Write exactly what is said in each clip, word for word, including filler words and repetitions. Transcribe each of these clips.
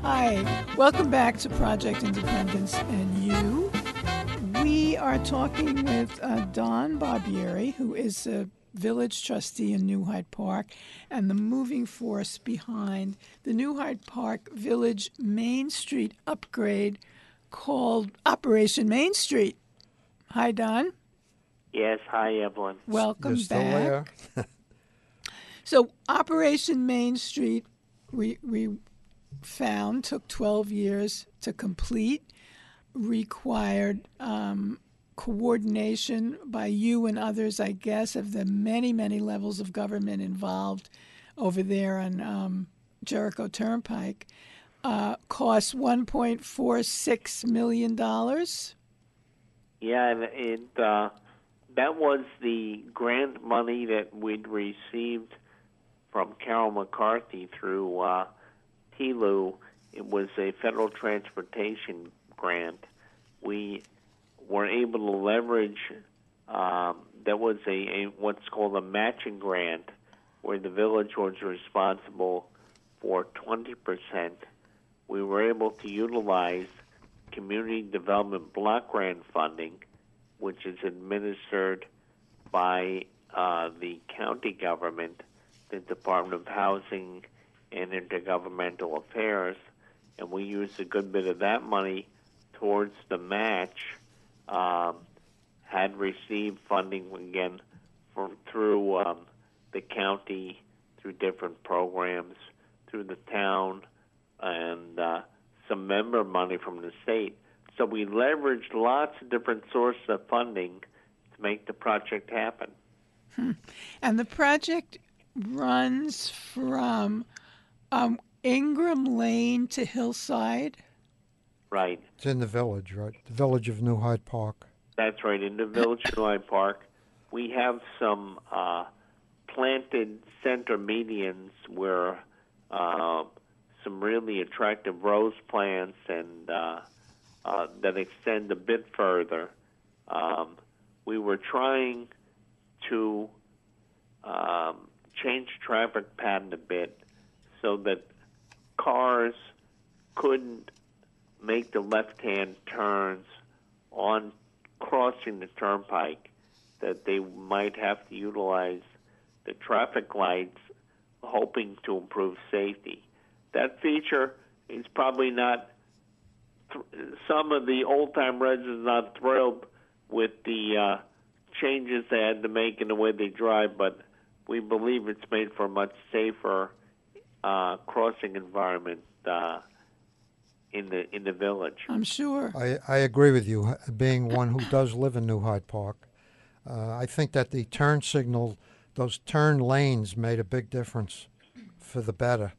Hi, welcome back to Project Independence and You. We are talking with uh, Don Barbieri, who is a village trustee in New Hyde Park and the moving force behind the New Hyde Park Village Main Street upgrade called Operation Main Street. Hi, Don. Yes, hi, Evelyn. Welcome You're still back. there? So Operation Main Street, we we found, took twelve years to complete, required um, coordination by you and others, I guess, of the many, many levels of government involved over there on um, Jericho Turnpike. Uh, cost one point four six million dollars. Yeah, and it, uh, that was the grant money that we'd received from Carol McCarthy through uh, T L U. It was a federal transportation grant. We were able to leverage, um, that was a, a what's called a matching grant, where the village was responsible for twenty percent. We were able to utilize community development block grant funding, which is administered by uh, the county government, the Department of Housing and Intergovernmental Affairs, and we used a good bit of that money towards the match. Um, had received funding again for, through um, the county, through different programs, through the town, and uh, some member money from the state. So we leveraged lots of different sources of funding to make the project happen. Hmm. And the project runs from um, Ingram Lane to Hillside. Right. It's in the village, right? The village of New Hyde Park. That's right, in the village of New Hyde Park. We have some uh, planted center medians where uh, some really attractive rose plants and uh, uh, that extend a bit further. Um, we were trying to um, change traffic pattern a bit so that cars couldn't make the left-hand turns on crossing the turnpike, that they might have to utilize the traffic lights, hoping to improve safety. That feature is probably not, th- some of the old-time residents are not thrilled with the uh, changes they had to make in the way they drive, but we believe it's made for a much safer uh, crossing environment uh, in the in the village. I'm sure. I, I agree with you, being one who does live in New Hyde Park. Uh, I think that the turn signal, those turn lanes made a big difference for the better.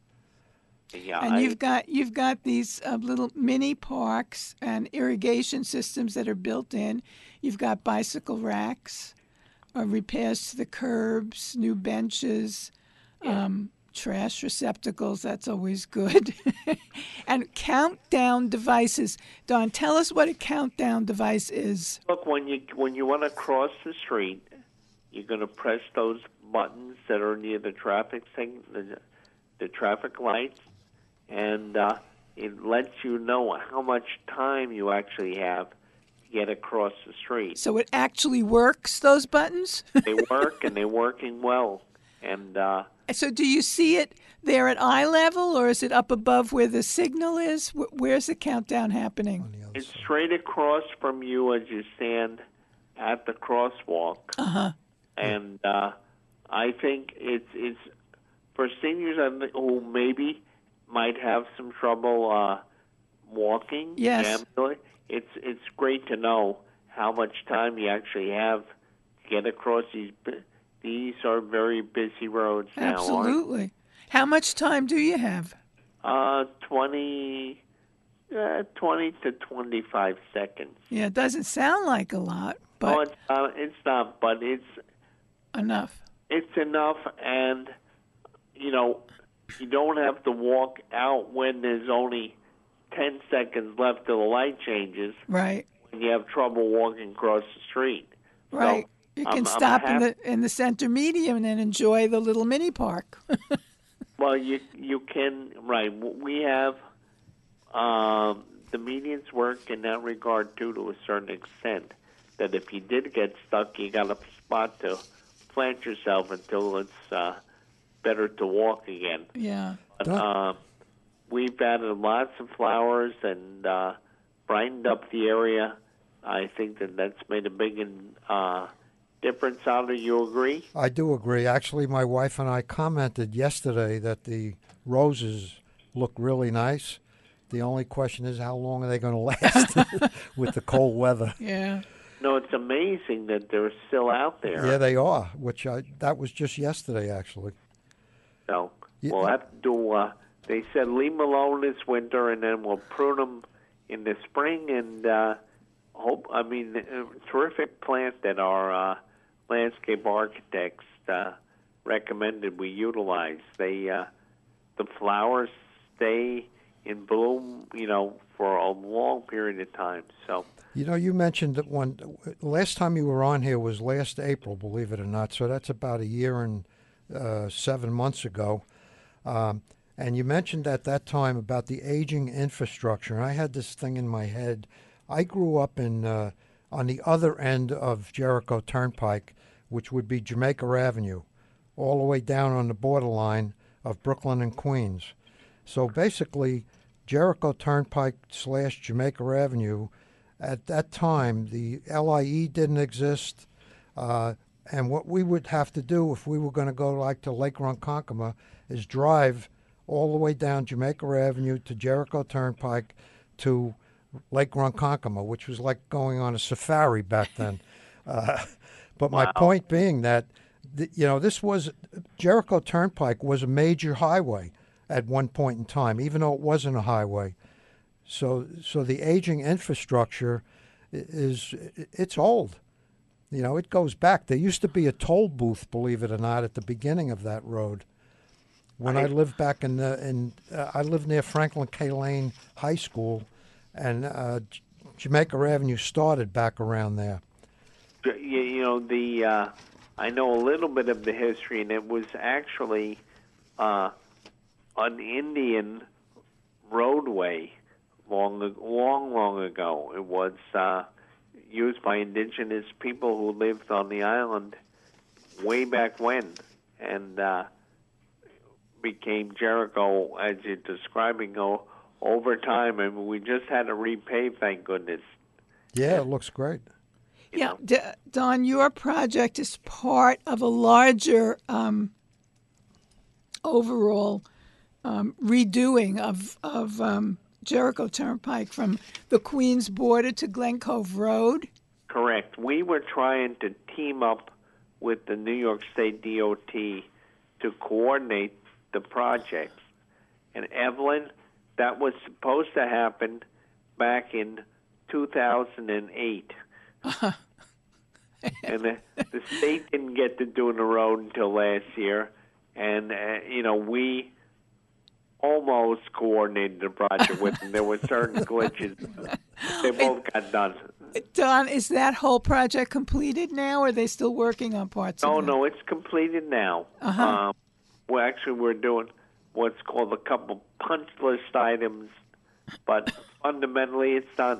Yeah, And I, you've got you've got these uh, little mini parks and irrigation systems that are built in. You've got bicycle racks, uh, repairs to the curbs, new benches, Yeah. um, trash receptacles. That's always good. And countdown devices. Don, tell us what a countdown device is. Look, when you when you want to cross the street, you're going to press those buttons that are near the traffic thing, the, the traffic lights, and uh, it lets you know how much time you actually have to get across the street. So it actually works, those buttons? They work, and they're working well. And uh, So do you see it there at eye level, or is it up above where the signal is? Wh- Where's the countdown happening? On the other it's side. straight across from you as you stand at the crosswalk. Uh-huh. And uh, I think it's it's for seniors who maybe might have some trouble uh, walking. Yes. ambulatory, It's it's great to know how much time you actually have to get across these. bu- These are very busy roads now. aren't Absolutely. How much time do you have? Uh, twenty, uh, twenty to twenty-five seconds. Yeah, it doesn't sound like a lot, oh, but it's not, it's not, but it's enough. it's enough, and you know, you don't have to walk out when there's only ten seconds left till the light changes. Right, When you have trouble walking across the street, right. So, You I'm- can I'm stop in hap- the in the center median and enjoy the little mini park. Well, you you can right. We have um, the medians work in that regard too, to a certain extent. That if you did get stuck, you got a spot to plant yourself until it's uh, better to walk again. Yeah. But, Don't- uh, we've added lots of flowers and uh, brightened up the area. I think that that's made a big uh, difference. How do you agree? I do agree. Actually, my wife and I commented yesterday that the roses look really nice. The only question is, how long are they going to last with the cold weather? Yeah. No, it's amazing that they're still out there. Yeah, they are. Which I that was just yesterday, actually. So Yeah. we'll have to do. Uh, they said leave them alone this winter, and then we'll prune them in the spring. And uh, hope. I mean, a terrific plant that our uh, landscape architects uh, recommended we utilize. They uh, the flowers stay in bloom, you know, for a long period of time. So. You know, you mentioned that one last time you were on here was last April, believe it or not. So that's about a year and uh, seven months ago. Um, and you mentioned at that time about the aging infrastructure. And I had this thing in my head. I grew up in uh, on the other end of Jericho Turnpike, which would be Jamaica Avenue, all the way down on the borderline of Brooklyn and Queens. So basically, Jericho Turnpike slash Jamaica Avenue. At that time, the L I E didn't exist, uh, and what we would have to do if we were going to go like to Lake Ronkonkoma is drive all the way down Jamaica Avenue to Jericho Turnpike to Lake Ronkonkoma, which was like going on a safari back then. Uh, but my Wow. point being that, th- you know, this was Jericho Turnpike was a major highway at one point in time, even though it wasn't a highway. So, so the aging infrastructure i- is it's old. You know, it goes back. There used to be a toll booth, believe it or not, at the beginning of that road. When I I- lived back in the in, uh, I lived near Franklin K. Lane High School, and uh, J- Jamaica Avenue started back around there. You, you know, the uh, I know a little bit of the history, and it was actually uh, an Indian roadway long, long, long ago. It was uh, used by indigenous people who lived on the island way back when, and uh, became Jericho, as you're describing, o- over time. And we just had to repave, thank goodness. Yeah, it looks great. you Yeah, know. D- Don, your project is part of a larger um, overall um, redoing of of um, Jericho Turnpike from the Queens border to Glen Cove Road. Correct. We were trying to team up with the New York State D O T to coordinate the projects. And Evelyn, that was supposed to happen back in two thousand eight. And the, the state didn't get to doing the road until last year. And, uh, you know, we almost coordinated the project with them. There were certain glitches. They both got done. Don, is that whole project completed now, or are they still working on parts No, of it? no, it's completed now. Uh-huh. Um, well, actually, we're doing what's called a couple punch list items, but fundamentally, it's done.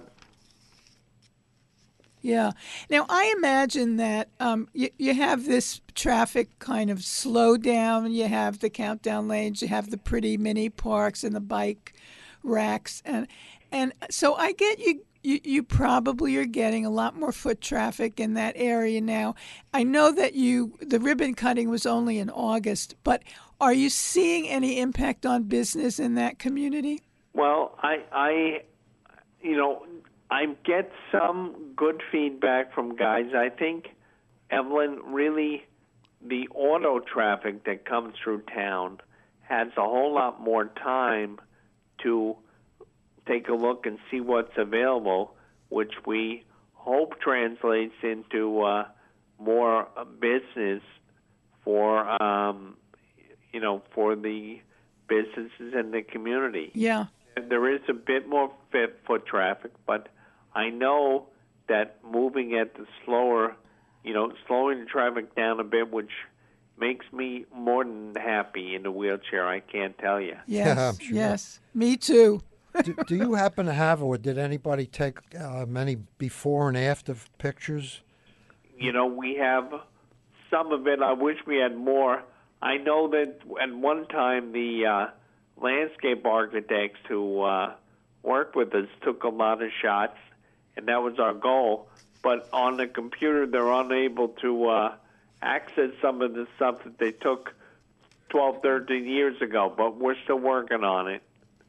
Yeah. Now, I imagine that um, you, you have this traffic kind of slow down. You have the countdown lanes. You have the pretty mini parks and the bike racks, and and so I get you. You, you probably are getting a lot more foot traffic in that area now. I know that you the ribbon cutting was only in August, but are you seeing any impact on business in that community? Well, I, I, you know, I get some good feedback from guys. I think, Evelyn, really, the auto traffic that comes through town has a whole lot more time to take a look and see what's available, which we hope translates into uh, more uh, business for, um, you know, for the businesses in the community. Yeah. There is a bit more fit foot traffic, but I know that moving at the slower, you know, slowing the traffic down a bit, which makes me more than happy in the wheelchair, I can't tell you. Yes. I'm sure. Yes. Me too. do, do you happen to have, or did anybody take uh, many before and after pictures? You know, we have some of it. I wish we had more. I know that at one time the uh, landscape architects who uh, worked with us took a lot of shots, and that was our goal. But on the computer, they're unable to uh, access some of the stuff that they took twelve, thirteen years ago, but we're still working on it.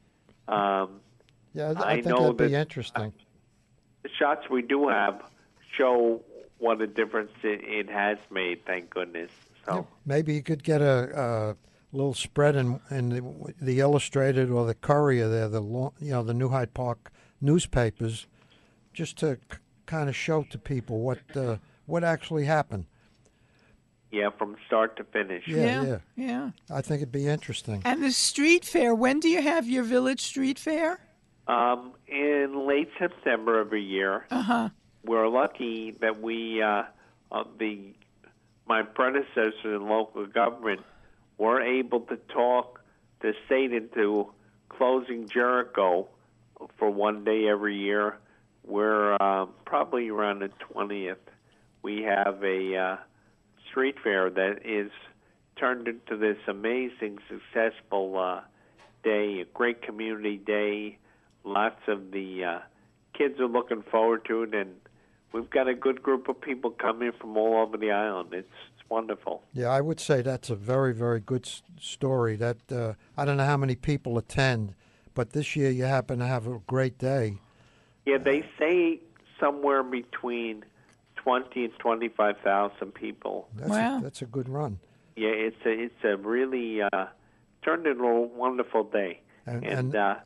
Um, Yeah, I, I think know that'd be that- interesting. the shots we do have show what a difference it, it has made, thank goodness. So, Maybe you could get a, a little spread in, in the, the Illustrated or the Courier there, the lo- you know the New Hyde Park newspapers, just to c- kind of show to people what uh, what actually happened. yeah, from start to finish. Yeah, yeah. yeah. I think it'd be interesting. And the street fair, when do you have your village street fair? Um, in late September every year, Uh-huh. we're lucky that we, uh, uh, the my predecessors in local government, were able to talk the state into closing Jericho for one day every year. We're uh, probably around the twentieth. We have a uh, street fair that is turned into this amazing, successful uh, day, a great community day. Lots of the uh, kids are looking forward to it, and we've got a good group of people coming from all over the island. It's, it's wonderful. Yeah, I would say that's a very, very good s- story. That uh, I don't know how many people attend, but this year you happen to have a great day. Yeah, they say somewhere between twenty and twenty-five thousand people. That's Wow. a, that's a good run. Yeah, it's a it's a really uh, turned into a wonderful day, And, and, and uh,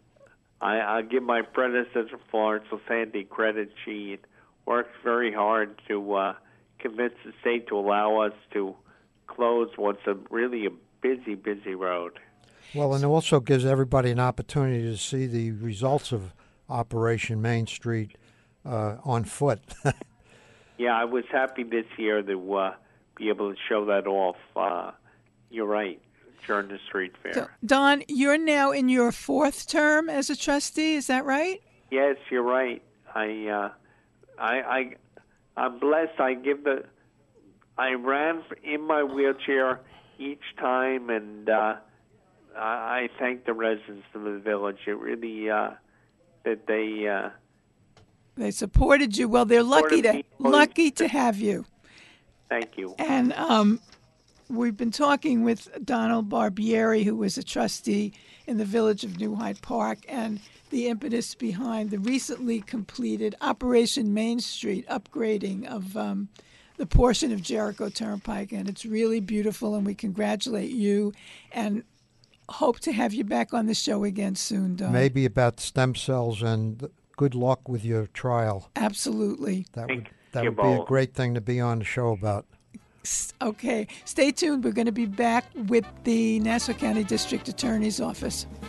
I, I give my predecessor Florence LaSanti credit. She worked very hard to uh, convince the state to allow us to close what's a really a busy, busy road. well, and it also gives everybody an opportunity to see the results of Operation Main Street uh, on foot. Yeah, I was happy this year to uh, be able to show that off. Uh, you're right, during the street fair. So, Don, you're now in your fourth term as a trustee, is that right? Yes, you're right. I, uh, I, I, I'm blessed. I give the, I ran in my wheelchair each time, and uh, I, I thank the residents of the village. It really uh, that they. Uh, They supported you. Well, they're lucky Supported to me fully. lucky to have you. thank you. And um, we've been talking with Donald Barbieri, who was a trustee in the village of New Hyde Park, and the impetus behind the recently completed Operation Main Street upgrading of um, the portion of Jericho Turnpike. And it's really beautiful, and we congratulate you and hope to have you back on the show again soon, Don. Maybe about stem cells, and good luck with your trial. Absolutely. That Thank would that you would be a both. great thing to be on the show about. S- Okay. Stay tuned. We're going to be back with the Nassau County District Attorney's Office.